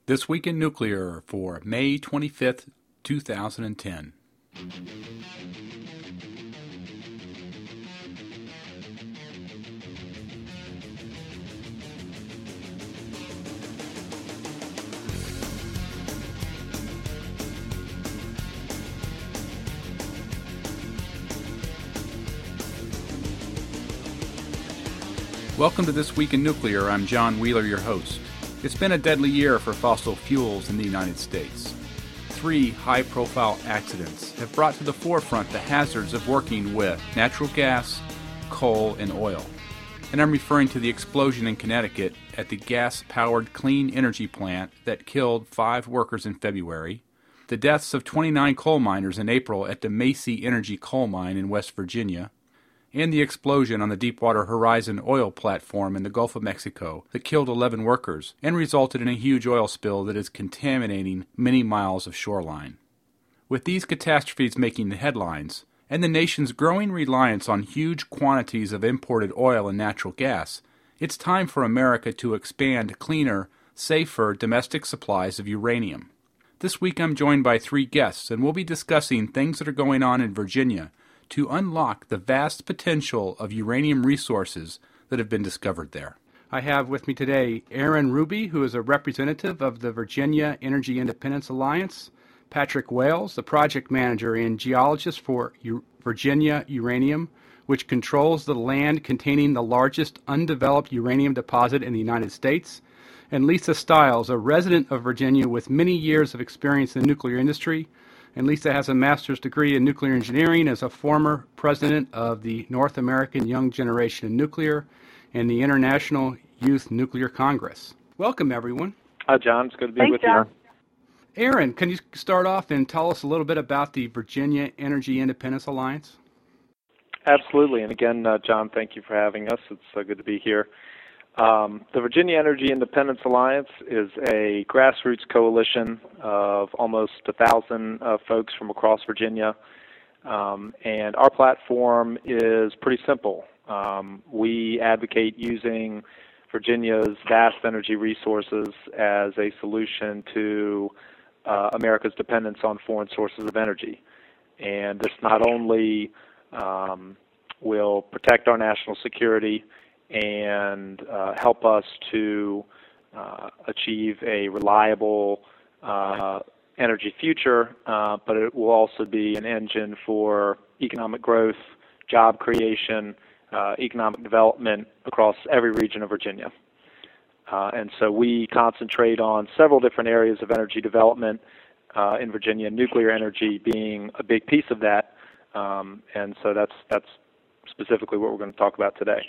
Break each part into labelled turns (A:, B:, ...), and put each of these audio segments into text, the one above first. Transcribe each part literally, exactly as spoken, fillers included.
A: This Week in Nuclear for May twenty-fifth, two thousand ten. Welcome to This Week in Nuclear. I'm John Wheeler, your host. It's been a deadly year for fossil fuels in the United States. Three high-profile accidents have brought to the forefront the hazards of working with natural gas, coal, and oil. And I'm referring to the explosion in Connecticut at the gas-powered clean energy plant that killed five workers in February, the deaths of twenty-nine coal miners in April at the Macy Energy coal mine in West Virginia, and the explosion on the Deepwater Horizon oil platform in the Gulf of Mexico that killed eleven workers and resulted in a huge oil spill that is contaminating many miles of shoreline. With these catastrophes making the headlines, and the nation's growing reliance on huge quantities of imported oil and natural gas, it's time for America to expand cleaner, safer domestic supplies of uranium. This week I'm joined by three guests, and we'll be discussing things that are going on in Virginia to unlock the vast potential of uranium resources that have been discovered there. I have with me today Aaron Ruby, who is a representative of the Virginia Energy Independence Alliance, Patrick Wales, the project manager and geologist for U- Virginia Uranium, which controls the land containing the largest undeveloped uranium deposit in the United States, and Lisa Stiles, a resident of Virginia with many years of experience in the nuclear industry. And Lisa has a master's degree in nuclear engineering as a former president of the North American Young Generation in Nuclear and the International Youth Nuclear Congress. Welcome, everyone.
B: Hi, John. It's good to be
C: Thanks,
B: with
C: John.
B: you.
A: Aaron, can you start off and tell us a little bit about the Virginia Energy Independence Alliance?
B: Absolutely. And again, uh, John, thank you for having us. It's uh, good to be here. Um, the Virginia Energy Independence Alliance is a grassroots coalition of almost a thousand uh, folks from across Virginia, um, and our platform is pretty simple. Um, we advocate using Virginia's vast energy resources as a solution to uh, America's dependence on foreign sources of energy. And this not only um, will protect our national security and uh, help us to uh, achieve a reliable uh, energy future, uh, but it will also be an engine for economic growth, job creation, uh, economic development across every region of Virginia. Uh, and so we concentrate on several different areas of energy development uh, in Virginia, nuclear energy being a big piece of that. Um, and so that's that's specifically what we're going to talk about today.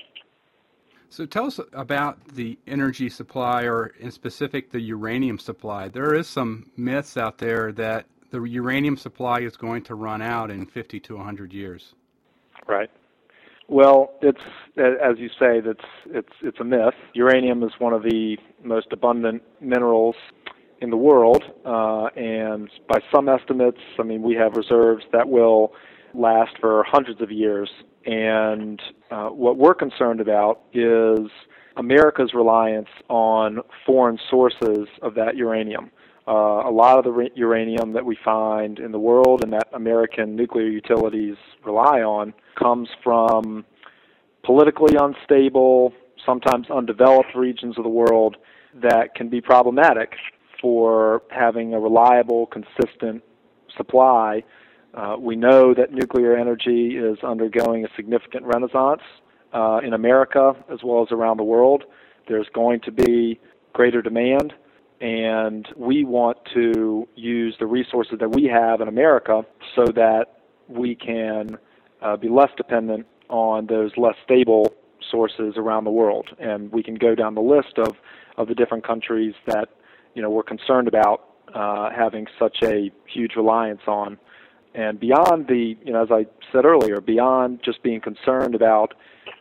A: So tell us about the energy supply, or in specific, the uranium supply. There is some myths out there that the uranium supply is going to run out in fifty to one hundred years.
B: Right. Well, it's, as you say, that's it's it's a myth. Uranium is one of the most abundant minerals in the world, uh, and by some estimates, I mean, we have reserves that will last for hundreds of years. And uh, what we're concerned about is America's reliance on foreign sources of that uranium. Uh, a lot of the re- uranium that we find in the world and that American nuclear utilities rely on comes from politically unstable, sometimes undeveloped regions of the world that can be problematic for having a reliable, consistent supply. Uh, we know that nuclear energy is undergoing a significant renaissance uh, in America as well as around the world. There's going to be greater demand, and we want to use the resources that we have in America so that we can uh, be less dependent on those less stable sources around the world. And we can go down the list of, of the different countries that, you know, we're concerned about uh, having such a huge reliance on. And beyond the, you know, as I said earlier, beyond just being concerned about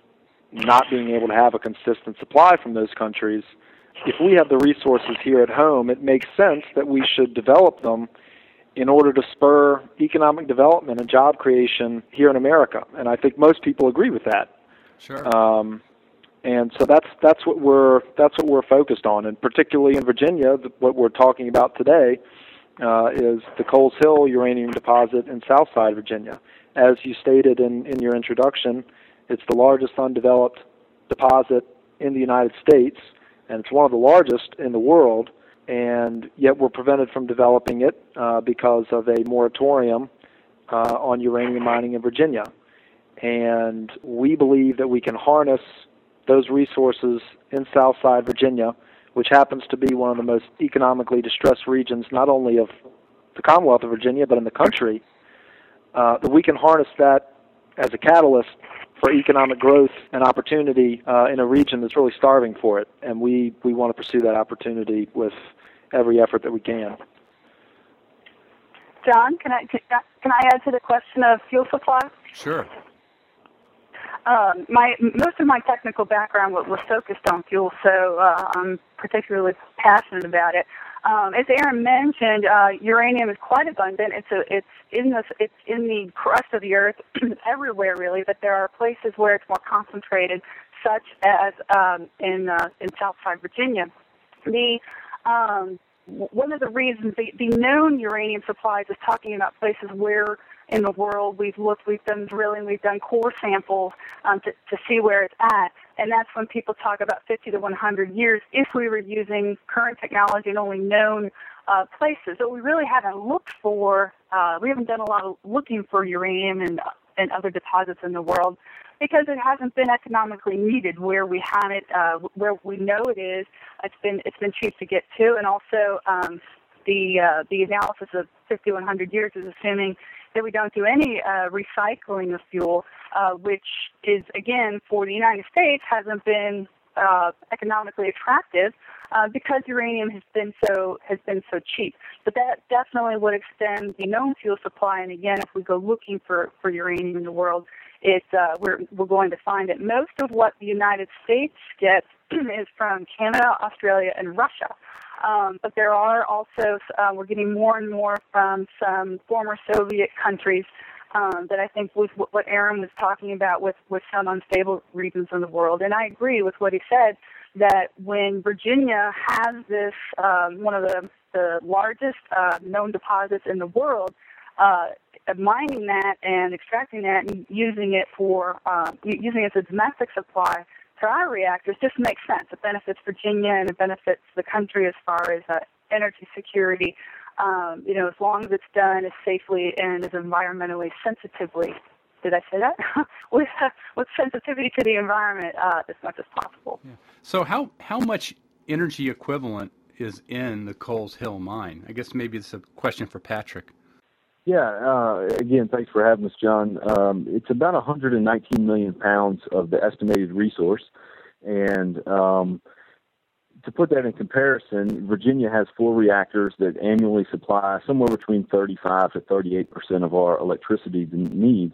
B: not being able to have a consistent supply from those countries, if we have the resources here at home, it makes sense that we should develop them in order to spur economic development and job creation here in America. And I think most people agree with that.
A: Sure.
B: Um, And so that's that's what we're that's what we're focused on, and particularly in Virginia, the, what we're talking about today uh, is the Coles Hill uranium deposit in Southside Virginia. As you stated in, in your introduction, it's the largest undeveloped deposit in the United States, and it's one of the largest in the world, and yet we're prevented from developing it uh, because of a moratorium uh, on uranium mining in Virginia. And we believe that we can harness those resources in Southside Virginia, which happens to be one of the most economically distressed regions, not only of the Commonwealth of Virginia, but in the country, uh, that we can harness that as a catalyst for economic growth and opportunity uh, in a region that's really starving for it. And we, we want to pursue that opportunity with every effort that we can.
C: John, can I, can I add to the question of fuel supply?
A: Sure.
C: Um, my most of my technical background was, was focused on fuel, so uh, I'm particularly passionate about it. Um, as Aaron mentioned, uh, uranium is quite abundant. It's a, it's in the it's in the crust of the earth everywhere, really. But there are places where it's more concentrated, such as um, in uh, in Southside Virginia. The um, one of the reasons the, the known uranium supplies is talking about places where in the world we've looked, we've done drilling, we've done core samples um, to, to see where it's at. And that's when people talk about fifty to one hundred years if we were using current technology and only known uh, places. But we really haven't looked for, uh, we haven't done a lot of looking for uranium and, and other deposits in the world because it hasn't been economically needed where we have it, uh, where we know it is. It's been, it's been cheap to get to. And also um, the, uh, the analysis of fifty to one hundred years is assuming that we don't do any uh, recycling of fuel, uh, which is, again, for the United States, hasn't been uh, economically attractive uh, because uranium has been so has been so cheap. But that definitely would extend the known fuel supply. And again, if we go looking for, for uranium in the world, it uh, we're we're going to find it. Most of what the United States gets is from Canada, Australia, and Russia. Um, but there are also, uh, we're getting more and more from some former Soviet countries um, that I think was what Aaron was talking about with, with some unstable regions in the world. And I agree with what he said, that when Virginia has this, um, one of the, the largest uh, known deposits in the world, uh, mining that and extracting that and using it for, uh, using it as a domestic supply for our reactors just makes sense. It benefits Virginia and it benefits the country as far as uh, energy security. Um, you know, as long as it's done as safely and as environmentally sensitively, did I say that? with, uh, with sensitivity to the environment uh, as much as possible.
A: Yeah. So how, how much energy equivalent is in the Coles Hill mine? I guess maybe it's a question for Patrick.
D: Yeah, uh, again, thanks for having us, John. Um, it's about one hundred nineteen million pounds of the estimated resource. And um, to put that in comparison, Virginia has four reactors that annually supply somewhere between thirty-five to thirty-eight percent of our electricity needs.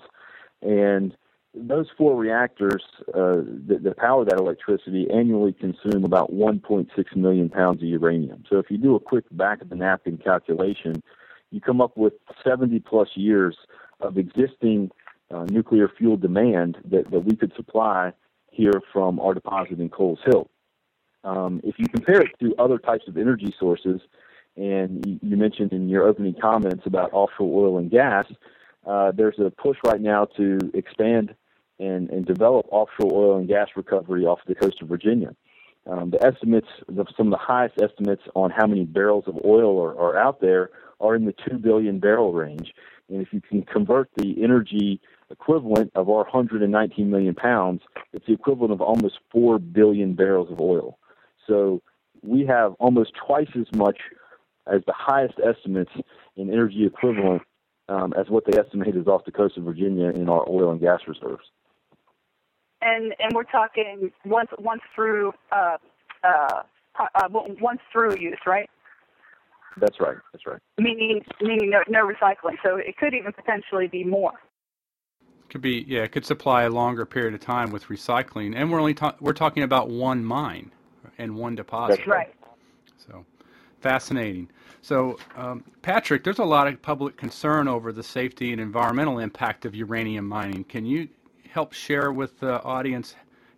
D: And those four reactors uh, that, that power that electricity annually consume about one point six million pounds of uranium. So if you do a quick back-of-the-napkin calculation, you come up with seventy plus years of existing uh, nuclear fuel demand that, that we could supply here from our deposit in Coles Hill. Um, if you compare it to other types of energy sources, and you, you mentioned in your opening comments about offshore oil and gas, uh, there's a push right now to expand and, and develop offshore oil and gas recovery off the coast of Virginia. Um, the estimates, the, some of the highest estimates on how many barrels of oil are, are out there are in the two billion barrel range. And if you can convert the energy equivalent of our one hundred nineteen million pounds, it's the equivalent of almost four billion barrels of oil. So we have almost twice as much as the highest estimates in energy equivalent um, as what they estimate is off the coast of Virginia in our oil and gas reserves.
C: And and we're talking once once through uh, uh, uh, once through use, right?
D: That's right. That's right.
C: Meaning meaning no, no recycling. So it could even potentially be more.
A: Could be, yeah. It could supply a longer period of time with recycling, and we're only ta- we're talking about one mine and one deposit.
C: That's right.
A: So fascinating. So um, Patrick, there's a lot of public concern over the safety and environmental impact of uranium mining. Can you help share with the audience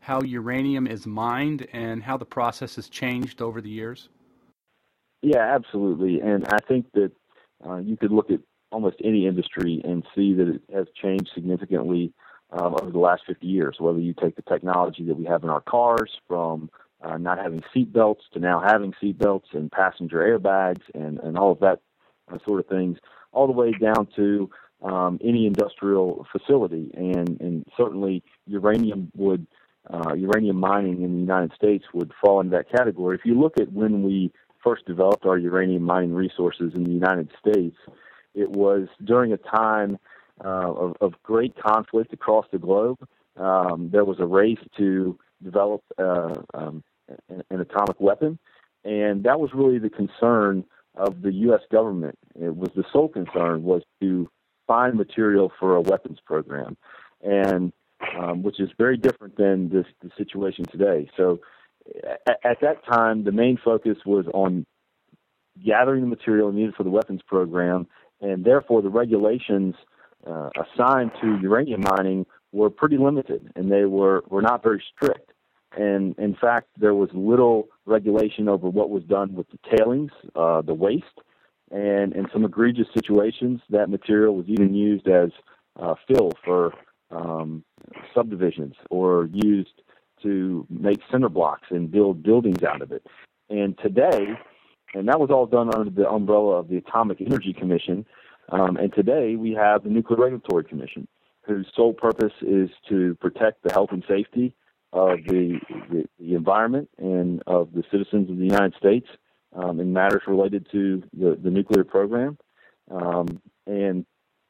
A: how uranium is mined and how the process has changed over the years?
D: Yeah, absolutely. And I think that uh, you could look at almost any industry and see that it has changed significantly um, over the last fifty years, whether you take the technology that we have in our cars from uh, not having seat belts to now having seat belts and passenger airbags and, and all of that uh, sort of things, all the way down to um, any industrial facility. And, and certainly uranium would, uh, uranium mining in the United States would fall into that category. If you look at when we first developed our uranium mining resources in the United States, it was during a time uh, of, of great conflict across the globe. Um, there was a race to develop uh, um, an, an atomic weapon, and that was really the concern of the U S government. It was the sole concern was to find material for a weapons program, and um, which is very different than this, the situation today. So at, at that time, the main focus was on gathering the material needed for the weapons program, and therefore the regulations uh, assigned to uranium mining were pretty limited, and they were, were not very strict. And in fact, there was little regulation over what was done with the tailings, uh, the waste, and in some egregious situations, that material was even used as uh, fill for um, subdivisions or used to make cinder blocks and build buildings out of it. And today, and that was all done under the umbrella of the Atomic Energy Commission, um, and today we have the Nuclear Regulatory Commission, whose sole purpose is to protect the health and safety of the, the, the environment and of the citizens of the United States um, in matters related to the, the nuclear program. Um, and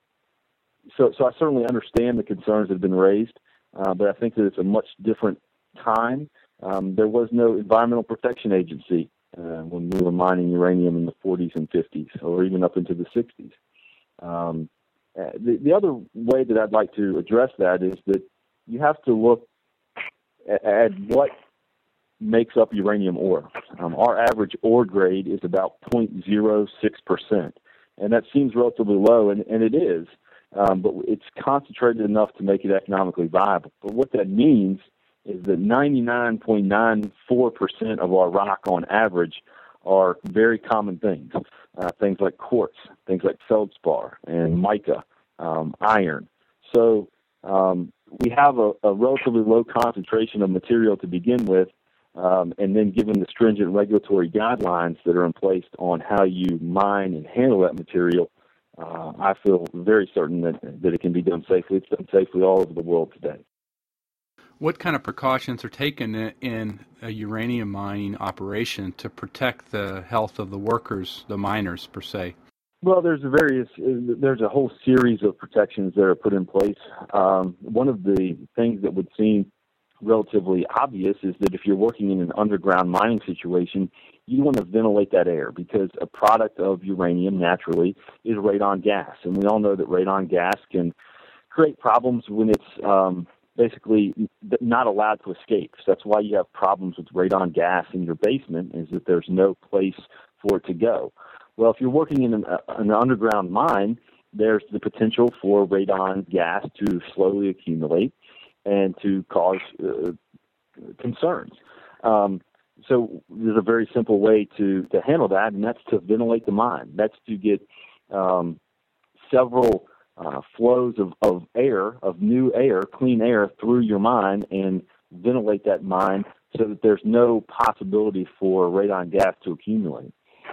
D: so, so I certainly understand the concerns that have been raised, uh, but I think that it's a much different time. Um, there was no Environmental Protection Agency uh, when we were mining uranium in the forties and fifties, or even up into the sixties. Um, the, the other way that I'd like to address that is that you have to look at, at what makes up uranium ore. Um, our average ore grade is about zero point zero six percent, and that seems relatively low, and, and it is, um, but it's concentrated enough to make it economically viable. But what that means is that ninety-nine point nine four percent of our rock on average are very common things, uh, things like quartz, things like feldspar and mica, um, iron. So um, we have a, a relatively low concentration of material to begin with, um, and then given the stringent regulatory guidelines that are in place on how you mine and handle that material, uh, I feel very certain that, that it can be done safely. It's done safely all over the world today.
A: What kind of precautions are taken in a uranium mining operation to protect the health of the workers, the miners per se?
D: Well, there's a various, there's a whole series of protections that are put in place. Um, one of the things that would seem relatively obvious is that if you're working in an underground mining situation, you want to ventilate that air, because a product of uranium naturally is radon gas, and we all know that radon gas can create problems when it's um, basically not allowed to escape. So that's why you have problems with radon gas in your basement, is that there's no place for it to go. Well, if you're working in an, uh, an underground mine, there's the potential for radon gas to slowly accumulate and to cause uh, concerns. Um, so there's a very simple way to, to handle that, and that's to ventilate the mine. That's to get um, several Uh, flows of, of air, of new air, clean air through your mine and ventilate that mine so that there's no possibility for radon gas to accumulate.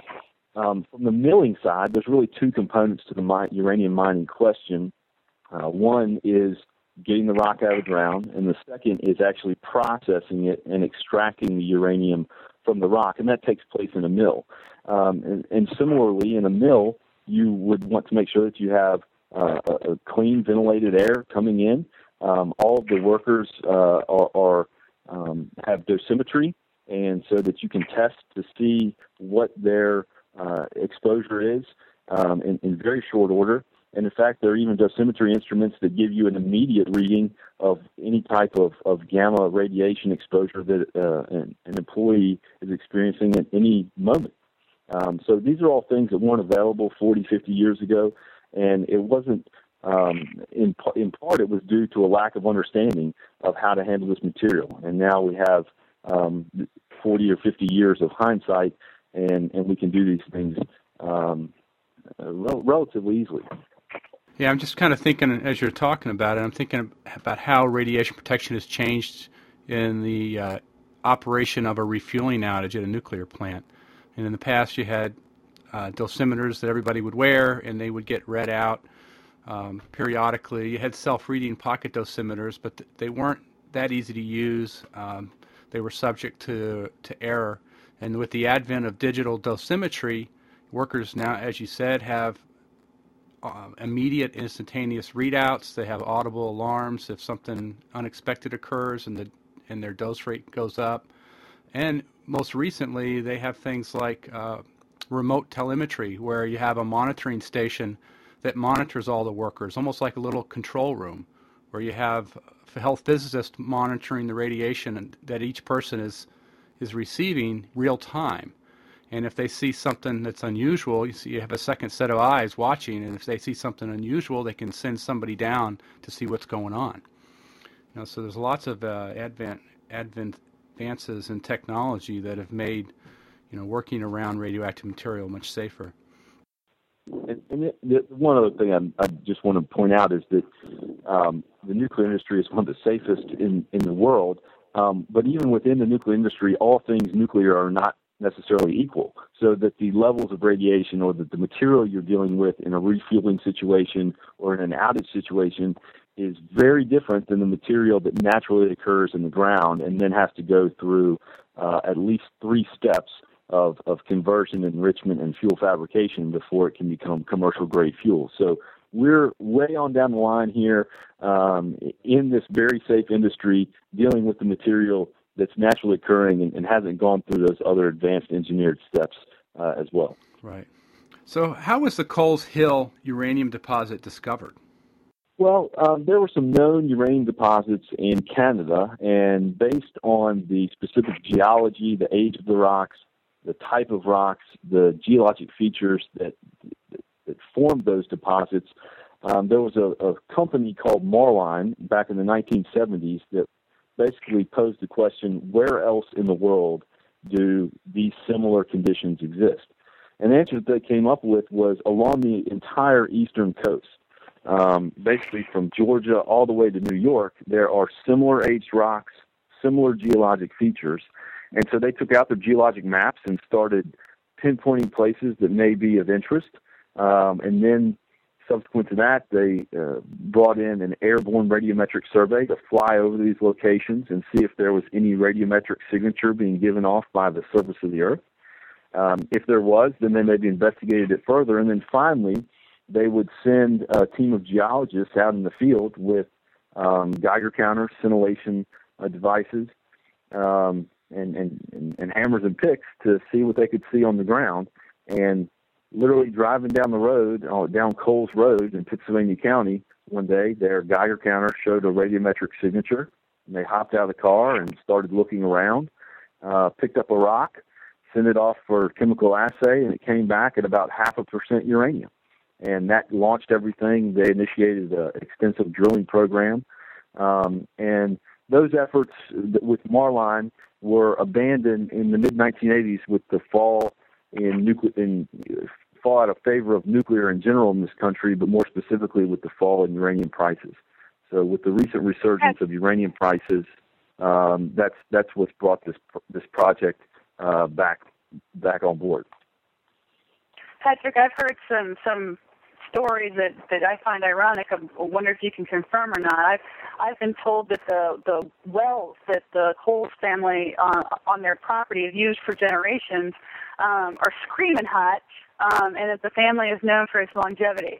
D: Um, from the milling side, there's really two components to the mine, uranium mining question. Uh, one is getting the rock out of the ground, and the second is actually processing it and extracting the uranium from the rock, and that takes place in a mill. Um, and, and similarly, in a mill, you would want to make sure that you have Uh, a, a clean, ventilated air coming in. Um, all of the workers uh, are, are um, have dosimetry, and so that you can test to see what their uh, exposure is um, in, in very short order. And in fact, there are even dosimetry instruments that give you an immediate reading of any type of, of gamma radiation exposure that uh, an, an employee is experiencing at any moment. Um, so these are all things that weren't available forty, fifty years ago. And it wasn't um, in, in part it was due to a lack of understanding of how to handle this material. And now we have um, forty or fifty years of hindsight, and, and we can do these things um, uh, rel- relatively easily.
A: Yeah, I'm just kind of thinking, as you're talking about it, I'm thinking about how radiation protection has changed in the uh, operation of a refueling outage at a nuclear plant. And in the past, you had uh, dosimeters that everybody would wear, and they would get read out um, periodically. You had self-reading pocket dosimeters, but th- they weren't that easy to use. Um, they were subject to, to error. And with the advent of digital dosimetry, workers now, as you said, have uh, immediate, instantaneous readouts. They have audible alarms if something unexpected occurs and the and their dose rate goes up. And most recently, they have things like uh, remote telemetry, where you have a monitoring station that monitors all the workers, almost like a little control room, where you have a health physicist monitoring the radiation that each person is is receiving real time. And if they see something that's unusual, you see you have a second set of eyes watching, and if they see something unusual, they can send somebody down to see what's going on. You know, so there's lots of uh, advent, advent advances in technology that have made, you know, working around radioactive material much safer.
D: And, and it, the, one other thing I, I just want to point out is that um, the nuclear industry is one of the safest in, in the world. Um, but even within the nuclear industry, all things nuclear are not necessarily equal. So that the levels of radiation or that the material you're dealing with in a refueling situation or in an outage situation is very different than the material that naturally occurs in the ground and then has to go through uh, at least three steps of, of conversion, enrichment, and fuel fabrication before it can become commercial-grade fuel. So we're way on down the line here um, in this very safe industry dealing with the material that's naturally occurring and, and hasn't gone through those other advanced engineered steps uh, as well.
A: Right. So how was the Coles Hill uranium deposit discovered?
D: Well, um, there were some known uranium deposits in Canada, and based on the specific geology, the age of the rocks, the type of rocks, the geologic features that that, that formed those deposits, um, there was a, a company called Marline back in the nineteen seventies that basically posed the question, where else in the world do these similar conditions exist? And the answer that they came up with was along the entire eastern coast. Um, basically from Georgia all the way to New York, there are similar aged rocks, similar geologic features. And so they took out their geologic maps and started pinpointing places that may be of interest. Um, and then subsequent to that, they uh, brought in an airborne radiometric survey to fly over these locations and see if there was any radiometric signature being given off by the surface of the Earth. Um, if there was, then they maybe investigated it further. And then finally, they would send a team of geologists out in the field with um, Geiger counters, scintillation uh, devices, um, and, and, and hammers and picks to see what they could see on the ground. And literally driving down the road, uh, down Coles Road in Pittsylvania County one day, their Geiger counter showed a radiometric signature. And they hopped out of the car and started looking around, uh, picked up a rock, sent it off for chemical assay, and it came back at about half a percent uranium. And that launched everything. They initiated an extensive drilling program. Um, and those efforts with Marline were abandoned in the mid nineteen eighties with the fall in, nucle- in fall out of favor of nuclear in general in this country, but more specifically with the fall in uranium prices. So with the recent resurgence of uranium prices, um, that's that's what's brought this this project uh, back back on board.
C: Patrick, I've heard some some stories that, that I find ironic. I wonder if you can confirm or not. I've I've been told that the the wells that the Coles family uh, on their property have used for generations um, are screaming hot, um, and that the family is known for its longevity.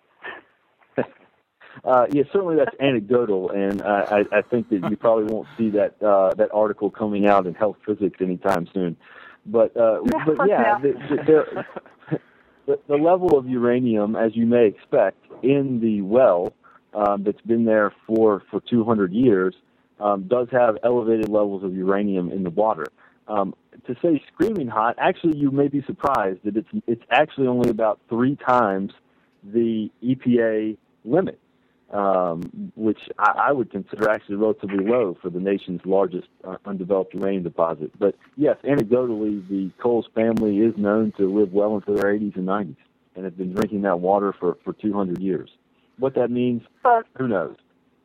D: Uh, yeah, certainly that's anecdotal, and I, I, I think that you probably won't see that uh, that article coming out in Health Physics anytime soon. But uh, but yeah, the, the, the, the level of uranium, as you may expect, in the well um, that's been there for, for two hundred years, um, does have elevated levels of uranium in the water. Um, to say screaming hot, actually, you may be surprised that it's it's actually only about three times the E P A limit, um, which I, I would consider actually relatively low for the nation's largest uh, undeveloped uranium deposit. But yes, anecdotally, the Coles family is known to live well into their eighties and nineties and have been drinking that water for, for two hundred years. What that means,
C: but,
D: who knows?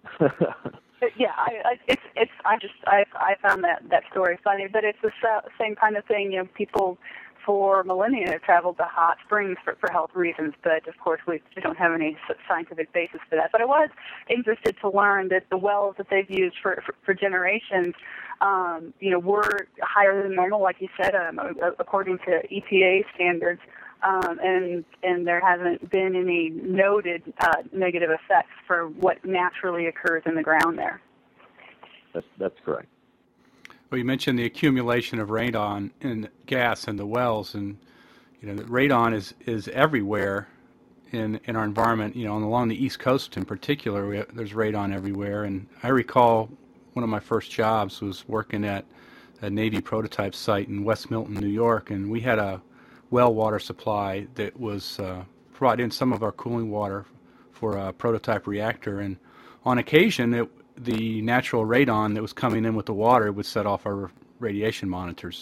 C: Yeah, I, I, it's it's. I just I I found that that story funny, but it's the same kind of thing. You know, people for millennia have traveled to hot springs for, for health reasons, but of course we don't have any scientific basis for that. But I was interested to learn that the wells that they've used for for, for generations, um, you know, were higher than normal, like you said, um, according to E P A standards. Um, and and there hasn't been any noted uh, negative effects for what naturally occurs in the ground there.
D: That's, that's correct.
A: Well, you mentioned the accumulation of radon in gas in the wells, and you know, radon is, is everywhere in in our environment. You know, along the East Coast in particular, we have, there's radon everywhere. And I recall one of my first jobs was working at a Navy prototype site in West Milton, New York, and we had a well water supply that was uh, brought in some of our cooling water for a prototype reactor, and on occasion it, the natural radon that was coming in with the water would set off our radiation monitors.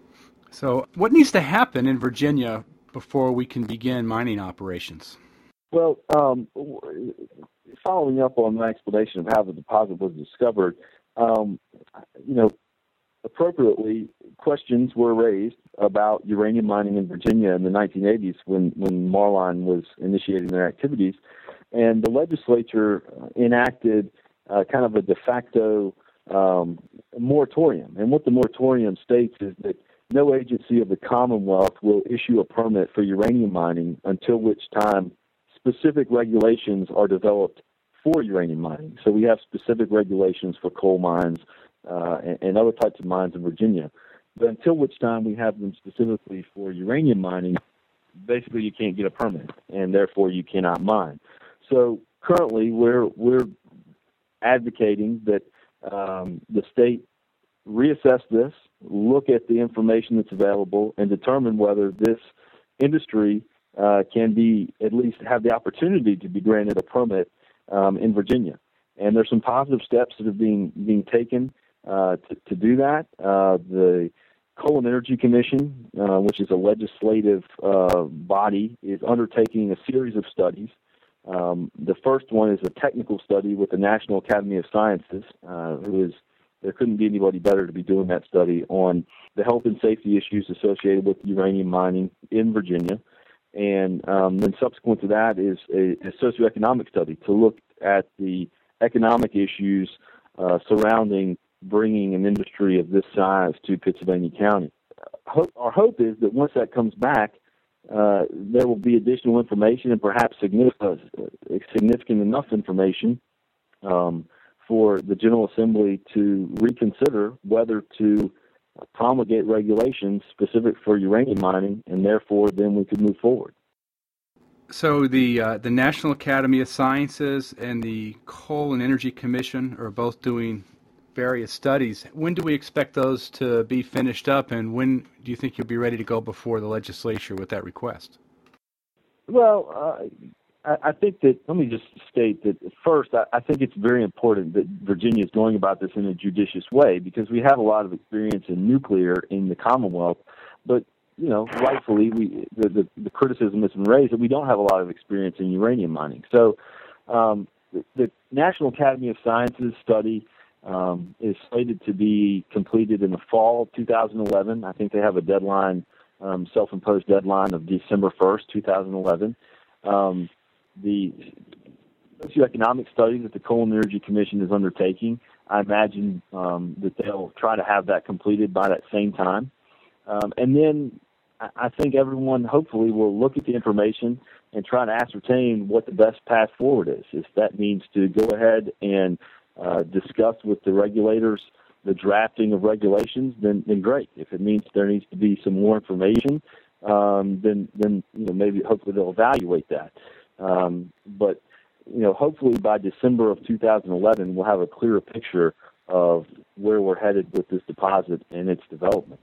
A: So what needs to happen in Virginia before we can begin mining operations?
D: Well, um, following up on my explanation of how the deposit was discovered, um, you know, appropriately, questions were raised about uranium mining in Virginia in the nineteen eighties when, when Marline was initiating their activities. And the legislature enacted uh, kind of a de facto um, moratorium. And what the moratorium states is that no agency of the Commonwealth will issue a permit for uranium mining until which time specific regulations are developed for uranium mining. So we have specific regulations for coal mines, Uh, and, and other types of mines in Virginia. But until which time we have them specifically for uranium mining, basically you can't get a permit, and therefore you cannot mine. So currently we're we're advocating that um, the state reassess this, look at the information that's available, and determine whether this industry uh, can be at least have the opportunity to be granted a permit um, in Virginia. And there's some positive steps that are being being taken Uh, to, to do that. Uh, the Coal and Energy Commission, uh, which is a legislative uh, body, is undertaking a series of studies. Um, the first one is a technical study with the National Academy of Sciences, uh, who is, there couldn't be anybody better to be doing that study on the health and safety issues associated with uranium mining in Virginia. And um, then subsequent to that is a, a socioeconomic study to look at the economic issues uh, surrounding bringing an industry of this size to Pittsylvania County. Hope, our hope is that once that comes back, uh, there will be additional information and perhaps significant, uh, significant enough information um, for the General Assembly to reconsider whether to promulgate regulations specific for uranium mining, and therefore then we could move forward.
A: So the uh, the National Academy of Sciences and the Coal and Energy Commission are both doing various studies. When do we expect those to be finished up, and when do you think you'll be ready to go before the legislature with that request?
D: Well, uh, I, I think that, let me just state that first, I, I think it's very important that Virginia is going about this in a judicious way, because we have a lot of experience in nuclear in the Commonwealth, but, you know, rightfully, we the, the, the criticism that's been raised that we don't have a lot of experience in uranium mining. So um, the, the National Academy of Sciences study Um, is slated to be completed in the fall of two thousand eleven. I think they have a deadline, um, self-imposed deadline of December first, two thousand eleven. Um, the socioeconomic study that the Coal and Energy Commission is undertaking, I imagine um, that they'll try to have that completed by that same time. Um, and then I think everyone hopefully will look at the information and try to ascertain what the best path forward is. If that means to go ahead and Uh, discuss with the regulators the drafting of regulations, then, then great. If it means there needs to be some more information, um, then then you know maybe hopefully they'll evaluate that. Um, but you know hopefully by December of two thousand eleven we'll have a clearer picture of where we're headed with this deposit and its development.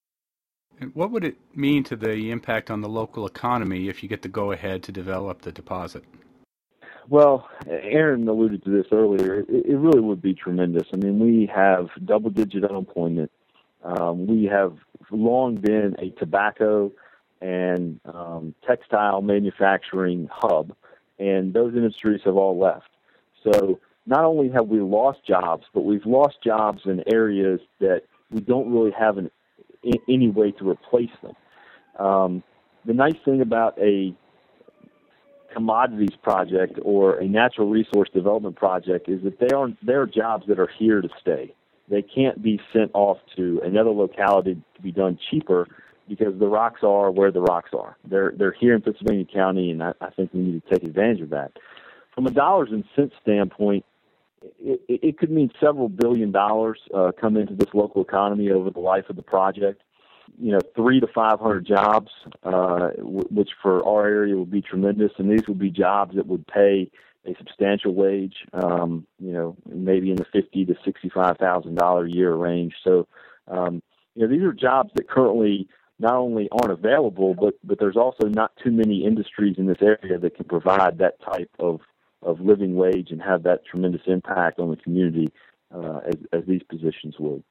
A: And what would it mean to the impact on the local economy if you get the go-ahead to develop the deposit?
D: Well, Aaron alluded to this earlier. It, it really would be tremendous. I mean, we have double-digit unemployment. Um, we have long been a tobacco and um, textile manufacturing hub, and those industries have all left. So not only have we lost jobs, but we've lost jobs in areas that we don't really have an, any way to replace them. Um, the nice thing about a commodities project or a natural resource development project is that they are they're jobs that are here to stay. They can't be sent off to another locality to be done cheaper because the rocks are where the rocks are. They're they're here in Pittsylvania County, and I, I think we need to take advantage of that. From a dollars and cents standpoint, it, it could mean several billion dollars uh, come into this local economy over the life of the project. You know, three to five hundred jobs, uh, w- which for our area would be tremendous, and these would be jobs that would pay a substantial wage. Um, you know, maybe in the fifty to sixty-five thousand dollar a year range. So, um, you know, these are jobs that currently not only aren't available, but but there's also not too many industries in this area that can provide that type of of living wage and have that tremendous impact on the community uh, as as these positions would.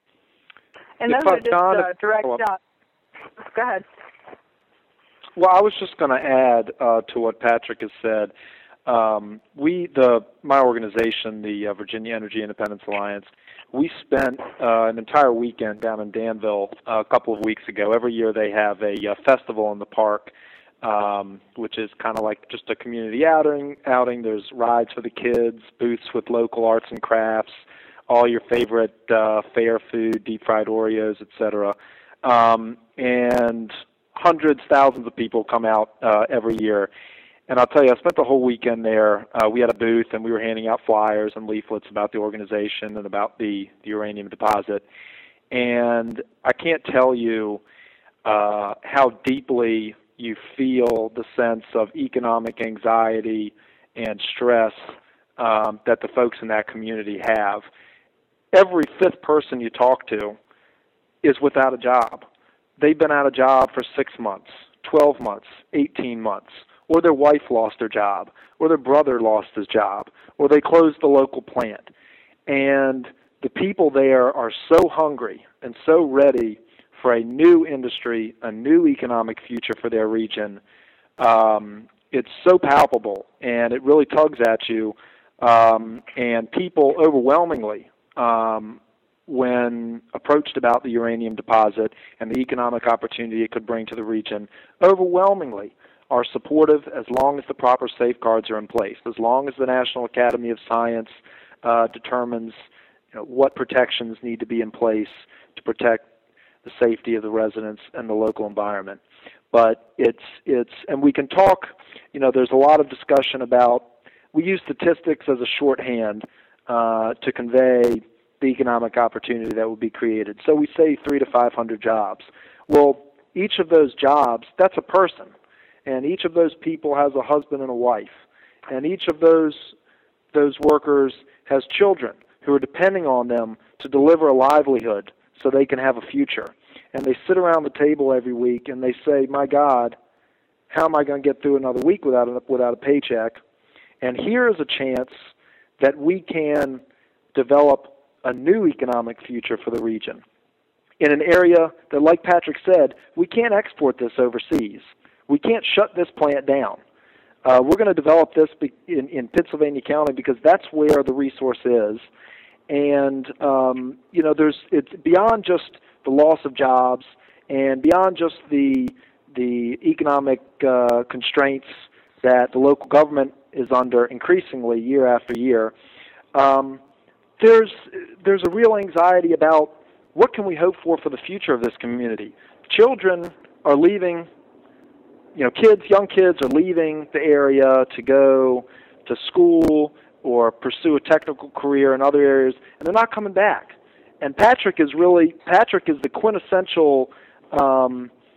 C: And those are just uh, direct jobs. Go ahead.
B: Well, I was just going to add uh, to what Patrick has said. Um, we, the my organization, the uh, Virginia Energy Independence Alliance, we spent uh, an entire weekend down in Danville uh, a couple of weeks ago. Every year they have a uh, festival in the park, um, which is kind of like just a community outing. Outing. There's rides for the kids, booths with local arts and crafts, all your favorite uh, fair food, deep-fried Oreos, et cetera. Um, and hundreds, thousands of people come out uh, every year. And I'll tell you, I spent the whole weekend there. Uh, we had a booth, and we were handing out flyers and leaflets about the organization and about the, the uranium deposit. And I can't tell you uh, how deeply you feel the sense of economic anxiety and stress um, that the folks in that community have. Every fifth person you talk to is without a job. They've been out of job for six months, twelve months, eighteen months, or their wife lost their job, or their brother lost his job, or they closed the local plant. And the people there are so hungry and so ready for a new industry, a new economic future for their region. Um, it's so palpable, and it really tugs at you. Um, and people overwhelmingly, Um, when approached about the uranium deposit and the economic opportunity it could bring to the region, overwhelmingly are supportive as long as the proper safeguards are in place, as long as the National Academy of Science uh, determines you know, what protections need to be in place to protect the safety of the residents and the local environment. But it's, it's, and we can talk, you know, there's a lot of discussion about, we use statistics as a shorthand Uh, to convey the economic opportunity that will be created. So we say three to five hundred jobs. Well, each of those jobs, that's a person, and each of those people has a husband and a wife, and each of those those workers has children who are depending on them to deliver a livelihood so they can have a future. And they sit around the table every week and they say, "My God, how am I going to get through another week without a, without a paycheck?" And here is a chance that we can develop a new economic future for the region in an area that, like Patrick said, we can't export this overseas. We can't shut this plant down. Uh, we're going to develop this in, in Pittsylvania County because that's where the resource is. And, um, you know, there's it's beyond just the loss of jobs and beyond just the, the economic uh, constraints that the local government is under increasingly year after year. Um, there's there's a real anxiety about what can we hope for for the future of this community. Children are leaving, you know, kids, young kids are leaving the area to go to school or pursue a technical career in other areas, and they're not coming back. And Patrick is really, Patrick is the quintessential um,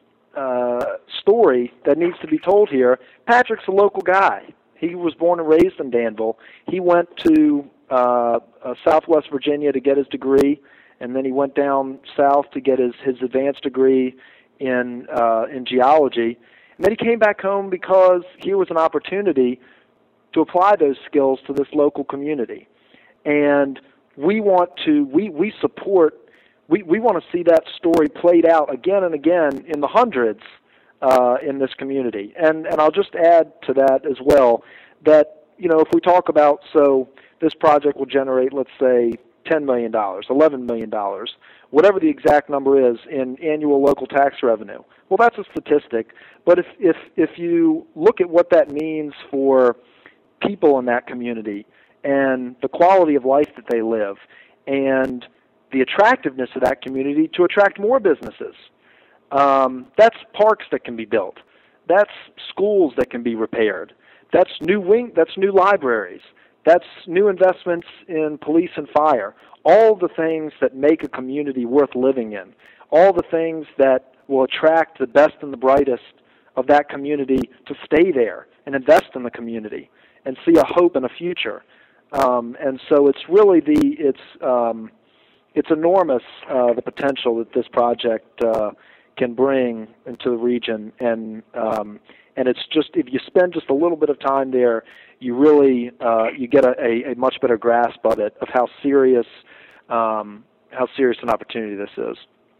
B: uh, story that needs to be told here. Patrick's a local guy. He was born and raised in Danville. He went to uh, uh, Southwest Virginia to get his degree, and then he went down south to get his, his advanced degree in uh, in geology. And then he came back home because here was an opportunity to apply those skills to this local community. And we want to, we, we support, we, we want to see that story played out again and again in the hundreds uh, in this community. And, and I'll just add to that as well that, you know, if we talk about, so this project will generate, let's say, ten million dollars, eleven million dollars, whatever the exact number is in annual local tax revenue. Well, that's a statistic, but if, if, if you look at what that means for people in that community and the quality of life that they live and the attractiveness of that community to attract more businesses, um, that's parks that can be built. That's schools that can be repaired. That's new wing, that's new libraries. That's new investments in police and fire. All the things that make a community worth living in. All the things that will attract the best and the brightest of that community to stay there and invest in the community and see a hope and a future. Um, and so it's really the it's um, it's enormous uh, the potential that this project uh, can bring into the region. And um, and it's just, if you spend just a little bit of time there, you really uh, you get a, a, a much better grasp of it, of how serious um, how serious an opportunity this is.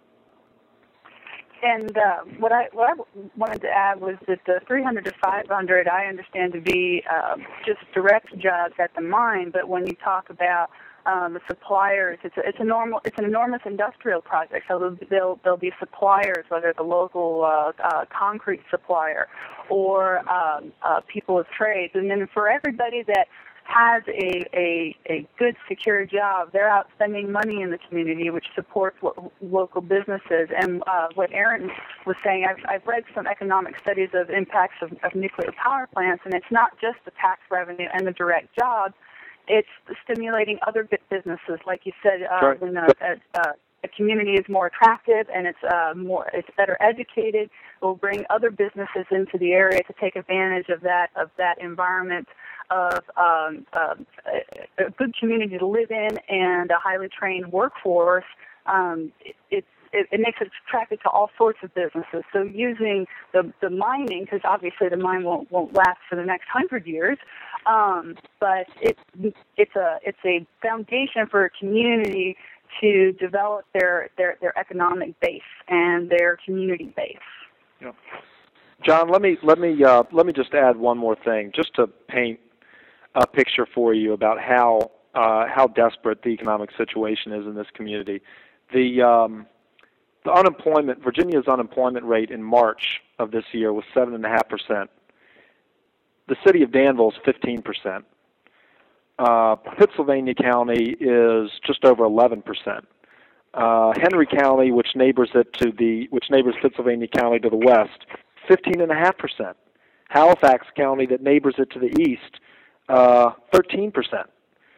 C: And uh, what I what I wanted to add was that the three hundred to five hundred I understand to be uh, just direct jobs at the mine, but when you talk about um, the suppliers, it's a, it's a normal it's an enormous industrial project. So there'll there'll be suppliers, whether the local uh, uh, concrete supplier or um, uh, people of trades, and then for everybody that has a, a, a good, secure job, they're out spending money in the community, which supports lo- local businesses. And uh, what Aaron was saying, I've, I've read some economic studies of impacts of, of nuclear power plants, and it's not just the tax revenue and the direct jobs, it's stimulating other businesses. Like you said, uh,
B: Sure.
C: when a, a, a community is more attractive and it's uh, more, it's better educated, it will bring other businesses into the area to take advantage of that of that environment of um, uh, a good community to live in and a highly trained workforce. Um, it, it's It, it makes it attractive to all sorts of businesses. So using the, the mining, because obviously the mine won't won't last for the next hundred years, um, but it's it's a it's a foundation for a community to develop their, their, their economic base and their community base.
B: Yeah. John, let me let me uh, let me just add one more thing, just to paint a picture for you about how uh, how desperate the economic situation is in this community. The um, The unemployment, Virginia's unemployment rate in March of this year was seven point five percent. The city of Danville is fifteen percent. Uh, Pittsylvania County is just over eleven percent. Uh, Henry County, which neighbors it to the, which neighbors Pittsylvania County to the west, fifteen point five percent. Halifax County, that neighbors it to the east, uh, thirteen percent.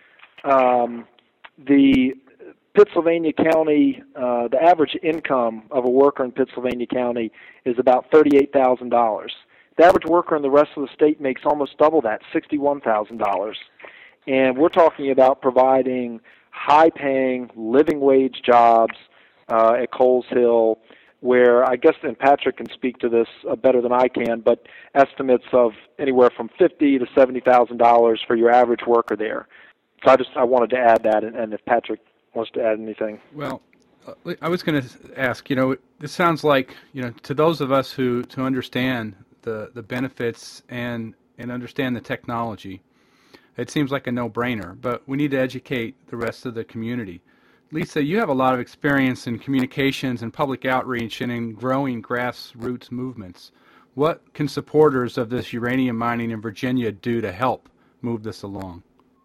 B: Um, the Pittsylvania County, uh, the average income of a worker in Pittsylvania County is about thirty-eight thousand dollars. The average worker in the rest of the state makes almost double that, sixty-one thousand dollars. And we're talking about providing high-paying, living wage jobs uh, at Coles Hill, where I guess, and Patrick can speak to this uh, better than I can, but estimates of anywhere from fifty thousand to seventy thousand dollars for your average worker there. So I just I wanted to add that, and, and if Patrick wants to add anything.
A: Well, uh, I was going to ask, you know, this sounds like, you know, to those of us who to understand the, the benefits and, and understand the technology, it seems like a no-brainer, but we need to educate the rest of the community. Lisa, you have a lot of experience in communications and public outreach and in growing grassroots movements. What can supporters of this uranium mining in Virginia do to help move this along?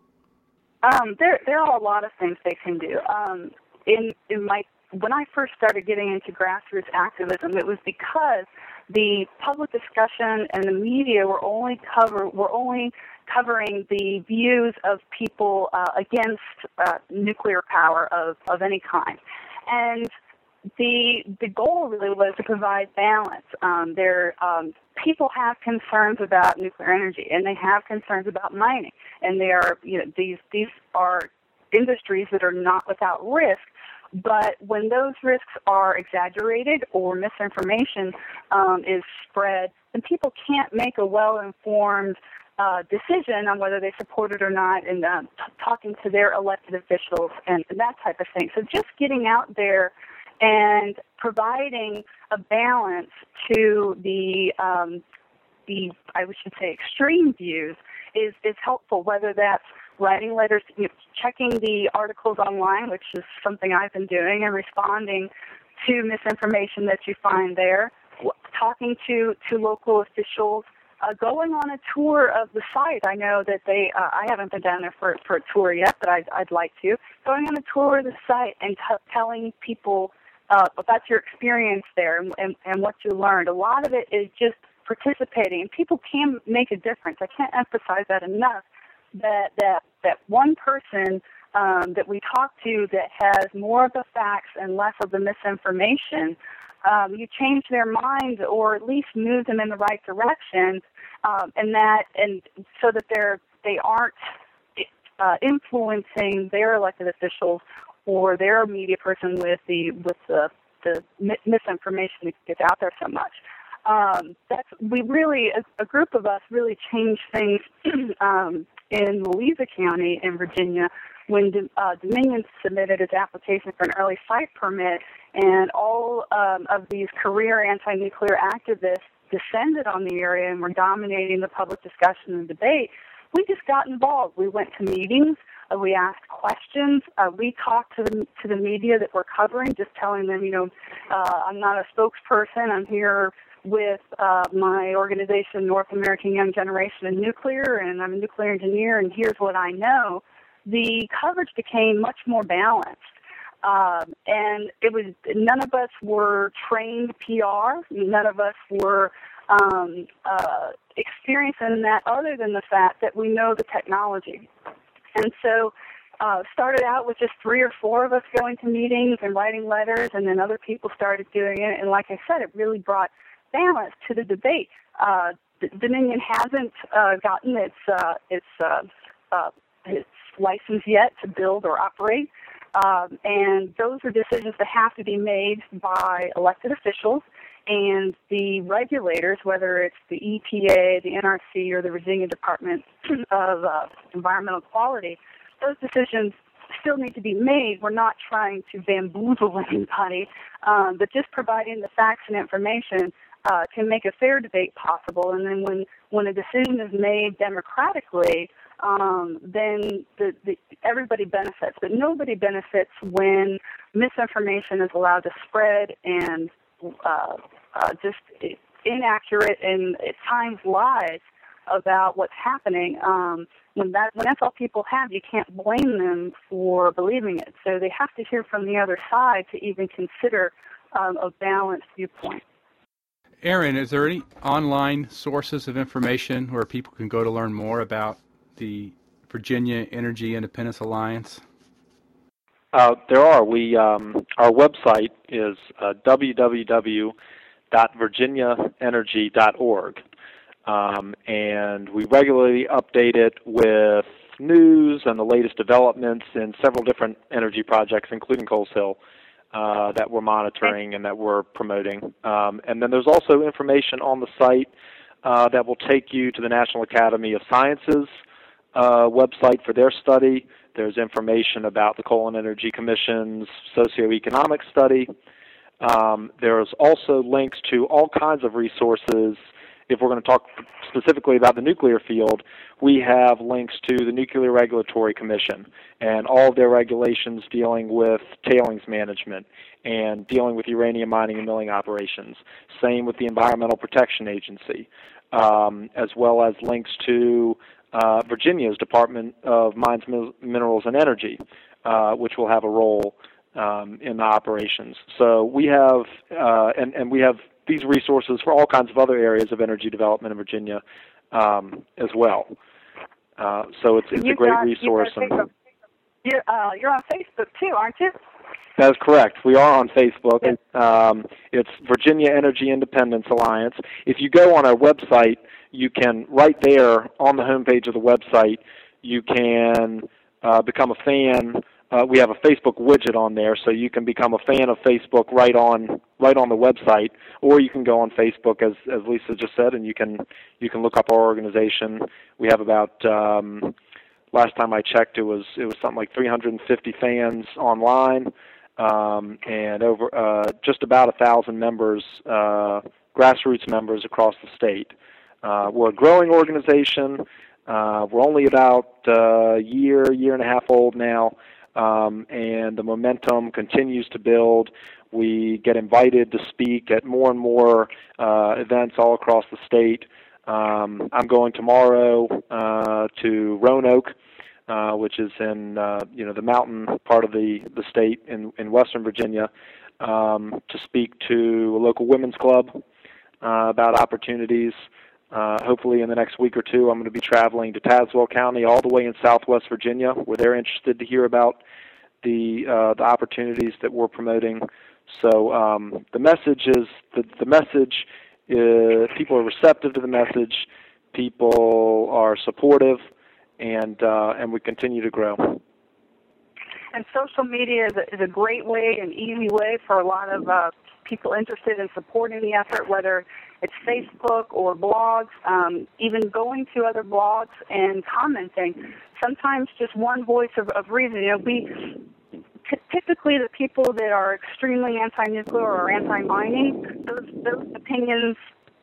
C: Um, there, there are a lot of things they can do. Um, in, in my, when I first started getting into grassroots activism, it was because the public discussion and the media were only cover, were only covering the views of people uh, against uh, nuclear power of, of any kind, and the the goal really was to provide balance. Um, there, um, people have concerns about nuclear energy, and they have concerns about mining, and they are, you know, these these are industries that are not without risk. But when those risks are exaggerated or misinformation um, is spread, then people can't make a well-informed uh, decision on whether they support it or not, and uh, t- talking to their elected officials and, and that type of thing. So just getting out there and providing a balance to the um, the I should say extreme views is is helpful. Whether that's writing letters, you know, checking the articles online, which is something I've been doing, and responding to misinformation that you find there, talking to, to local officials, uh, going on a tour of the site. I know that they, uh, I haven't been down there for, for a tour yet, but I'd, I'd like to. Going on a tour of the site and t- telling people uh, about your experience there and, and, and what you learned. A lot of it is just participating, and people can make a difference. I can't emphasize that enough. That that that one person um, that we talk to that has more of the facts and less of the misinformation, um, you change their minds or at least move them in the right direction, um, and that and so that they're they aren't uh, influencing their elected officials or their media person with the with the the misinformation that gets out there so much. Um, that's we really a, a group of us really changed things. um, in Louisa County in Virginia when uh, Dominion submitted its application for an early site permit, and all um, of these career anti-nuclear activists descended on the area and were dominating the public discussion and debate. We just got involved. We went to meetings. Uh, we asked questions. Uh, we talked to the, to the media that we're covering, just telling them, you know, uh, I'm not a spokesperson. I'm here with uh, my organization, North American Young Generation in Nuclear, and I'm a nuclear engineer, and here's what I know. The coverage became much more balanced. Um, and it was none of us were trained P R. None of us were um, uh, experienced in that other than the fact that we know the technology. And so uh, started out with just three or four of us going to meetings and writing letters, and then other people started doing it. And like I said, it really brought balance to the debate. Uh, Dominion hasn't uh, gotten its uh, its uh, uh, its license yet to build or operate, um, and those are decisions that have to be made by elected officials and the regulators, whether it's the E P A, the N R C, or the Virginia Department of uh, Environmental Quality. Those decisions still need to be made. We're not trying to bamboozle anybody, um, but just providing the facts and information Uh, can make a fair debate possible. And then when, when a decision is made democratically, um, then the, the, everybody benefits. But nobody benefits when misinformation is allowed to spread and uh, uh, just inaccurate and at times lies about what's happening. Um, when, that, when that's all people have, you can't blame them for believing it. So they have to hear from the other side to even consider um, a balanced viewpoint.
A: Aaron, is there any online sources of information where people can go to learn more about the Virginia Energy Independence Alliance?
B: Uh, there are. We um, our website is uh, w w w dot virginia energy dot org, um, and we regularly update it with news and the latest developments in several different energy projects, including Coles Hill. Uh, that we're monitoring and that we're promoting. Um, and then there's also information on the site uh, that will take you to the National Academy of Sciences uh, website for their study. There's information about the Coal and Energy Commission's socioeconomic study. Um, there's also links to all kinds of resources. If we're going to talk specifically about the nuclear field, we have links to the Nuclear Regulatory Commission and all of their regulations dealing with tailings management and dealing with uranium mining and milling operations. Same with the Environmental Protection Agency, um, as well as links to uh, Virginia's Department of Mines, Minerals, and Energy, uh, which will have a role um, in the operations. So we have, uh, and, and we have these resources for all kinds of other areas of energy development in Virginia um, as well. Uh, so it's, it's a great
C: got,
B: resource.
C: And, you're, uh, you're on Facebook too, aren't you?
B: That's correct. We are on Facebook. Yes. Um, it's Virginia Energy Independence Alliance. If you go on our website, you can, right there on the homepage of the website, you can uh, become a fan uh, we have a Facebook widget on there, so you can become a fan of Facebook right on right on the website, or you can go on Facebook, as as Lisa just said, and you can you can look up our organization. We have about um, last time I checked, it was it was something like three hundred fifty fans online, um, and over uh, just about a thousand members, uh, grassroots members across the state. Uh, we're a growing organization. Uh, we're only about a uh, year, year and a half old now, um, and the momentum continues to build. We get invited to speak at more and more uh, events all across the state. Um, I'm going tomorrow uh, to Roanoke, uh, which is in uh, you know the mountain part of the, the state in, in Western Virginia, um, to speak to a local women's club uh, about opportunities. Uh, hopefully in the next week or two, I'm going to be traveling to Tazewell County all the way in southwest Virginia, where they're interested to hear about the uh, the opportunities that we're promoting. So um, the message is the, the message is, people are receptive to the message, people are supportive, and uh, and we continue to grow.
C: And social media is a, is a great way, an easy way for a lot of uh, people interested in supporting the effort, whether it's Facebook or blogs, um, even going to other blogs and commenting. Sometimes just one voice of, of reason. You know, we t- typically the people that are extremely anti-nuclear or anti-mining, those those opinions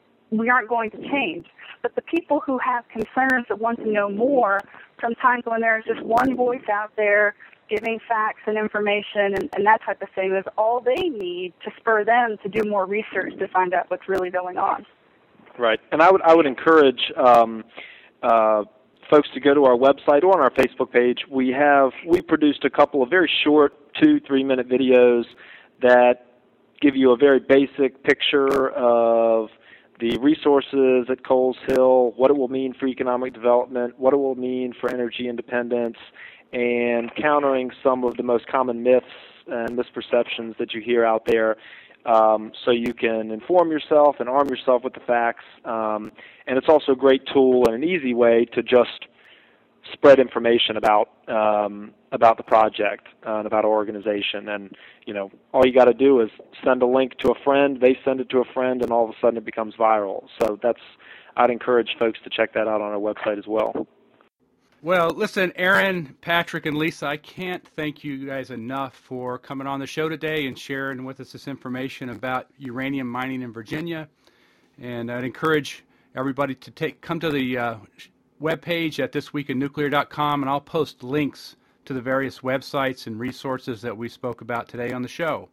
C: we aren't going to change. But the people who have concerns that want to know more, sometimes when there's just one voice out there giving facts and information and, and that type of thing is all they need to spur them to do more research to find out what's really going on.
B: Right, and I would I would encourage um, uh, folks to go to our website or on our Facebook page. We have we produced a couple of very short two three minute videos that give you a very basic picture of the resources at Coles Hill, what it will mean for economic development, what it will mean for energy independence, and countering some of the most common myths and misperceptions that you hear out there, um, so you can inform yourself and arm yourself with the facts. Um, and it's also a great tool and an easy way to just spread information about um, about the project uh, and about our organization. And you know, all you got to do is send a link to a friend, they send it to a friend, and all of a sudden it becomes viral. So that's I'd encourage folks to check that out on our website as well.
A: Well, listen, Aaron, Patrick, and Lisa, I can't thank you guys enough for coming on the show today and sharing with us this information about uranium mining in Virginia. And I'd encourage everybody to take come to the uh, webpage at this week in nuclear dot com, and I'll post links to the various websites and resources that we spoke about today on the show.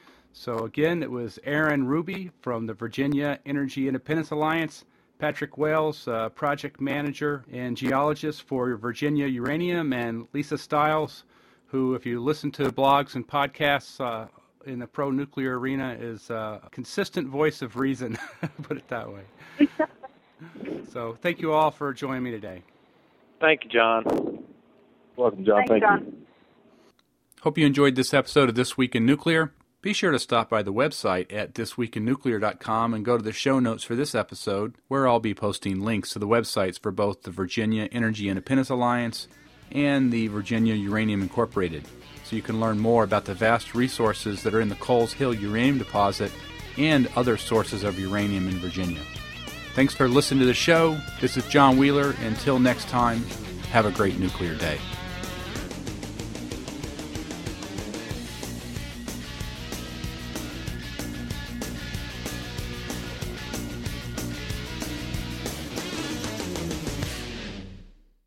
A: So again, it was Aaron Ruby from the Virginia Energy Independence Alliance, Patrick Wales, uh, project manager and geologist for Virginia Uranium, and Lisa Stiles, who, if you listen to blogs and podcasts uh, in the pro-nuclear arena, is a consistent voice of reason, put it that way. So thank you all for joining me today.
B: Thank you, John.
D: Welcome, John.
C: Thanks,
D: Thank
C: John.
D: you.
A: Hope you enjoyed this episode of This Week in Nuclear. Be sure to stop by the website at this week in nuclear dot com and go to the show notes for this episode, where I'll be posting links to the websites for both the Virginia Energy Independence Alliance and the Virginia Uranium Incorporated, so you can learn more about the vast resources that are in the Coles Hill uranium deposit and other sources of uranium in Virginia. Thanks for listening to the show. This is John Wheeler. Until next time, have a great nuclear day.